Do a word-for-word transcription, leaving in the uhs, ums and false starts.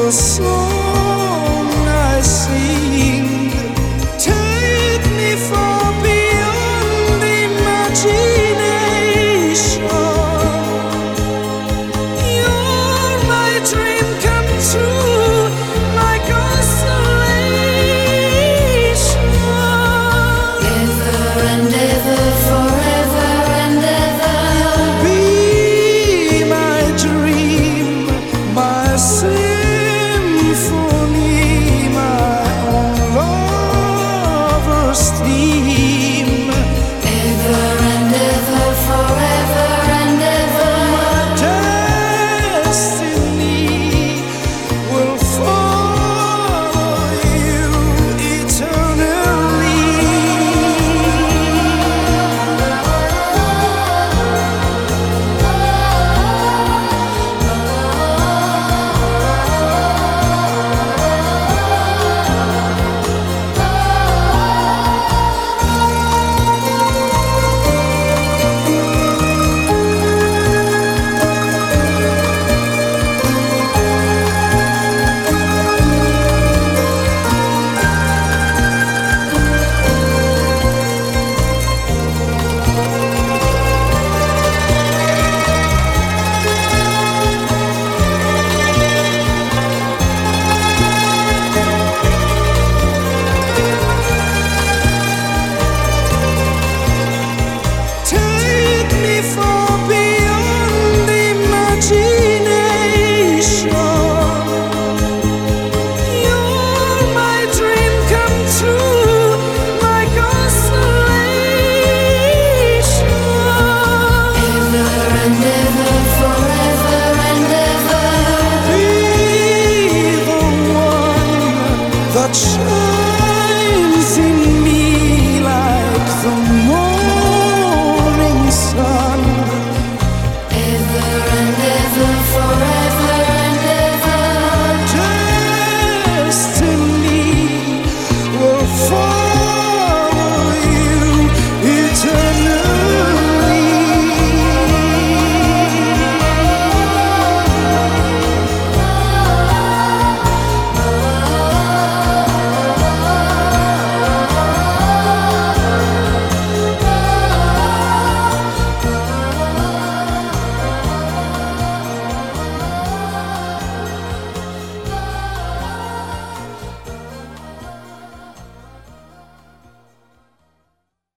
the song I sing. Take me far beyond imagination. You're my dream come true, my consolation. Ever and ever, forever and ever. Be my dream, my symphony, my own lover's theme. Ever and ever, forever and ever. Destiny will follow you eternally. Take me far beyond imagination. You're my dream come true, my consolation. Ever and ever, forever and ever. Be the one that